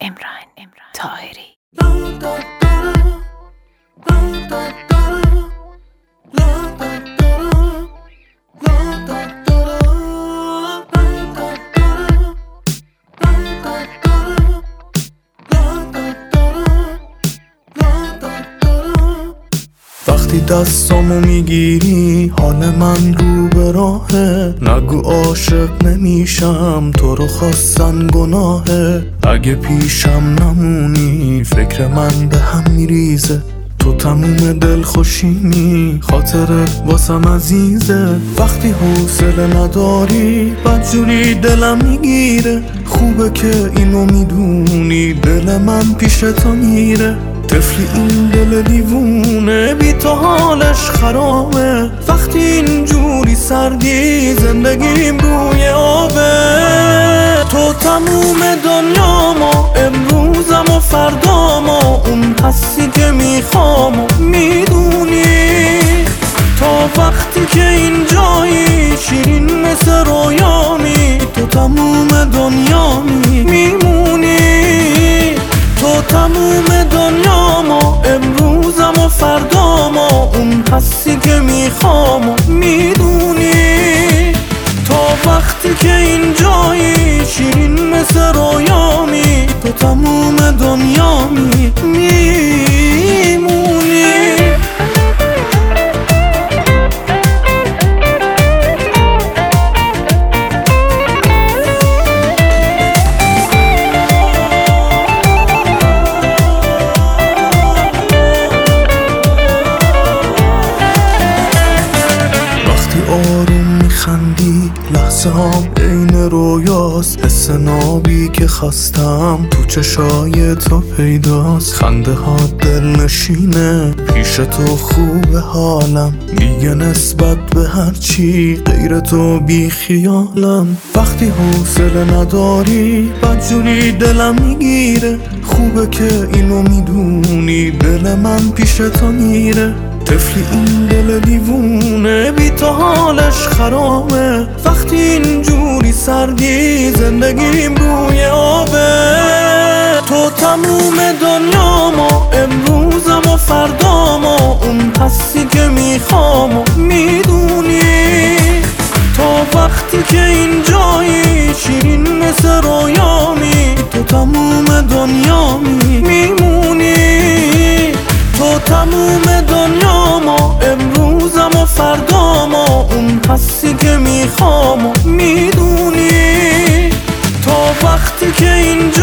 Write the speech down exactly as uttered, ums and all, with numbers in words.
امران طاهری. وقتی دستامو میگیری حال من رو به راهه، نگو عاشق نمیشم تو رو خواستن گناهه. اگه پیشم نمونی فکر من به هم میریزه، تو تموم دل خوشیمی خاطرت واسم عزیزه. وقتی حوصله نداری بدجوری دلم میگیره، خوبه که اینو میدونی دل من پیش تو میره. طفلی این دل دیوونه بی تو حالش خرابه، وقتی اینجوری سردی زندگیم روی آبه. تو تموم دنیامو امروزم و فردامو، اون هستی که میخوام و میدونی. تا وقتی که اینجایی شیرین مثل رویامی، تو تموم دنیامی میمونی. تو تموم دنیامو امروزم و فردامو، اون هستی که میخوام و میدونی. تا وقتی که اینجایی شیرین مثل رویامی، تو تموم دنیامی میمونی. آروم میخندی لحظه هم عین رویاست، حس نابی که خواستم تو چشای تو پیداست. خنده ها دل نشینه پیش تو خوب حالم، دیگه نسبت به هرچی غیر تو بی خیالم. وقتی حوصله نداری بدجوری دلم میگیره، خوبه که اینو میدونی دل من پیش تو میره. طفلی این دل دیوونه بی تو حالش خرابه، وقتی اینجوری سردی زندگیم روی آبه. تو تموم دنیامو امروزم و فردامو، اون هستی که میخوام و میدونی. تا وقتی که اینجایی شیرین مثل رویامی، تو تموم دنیامی میمونی. تو تموم دنیامو امروزم و فردامو، اون هستی که میخوام و میدونی. تا وقتی که اینجا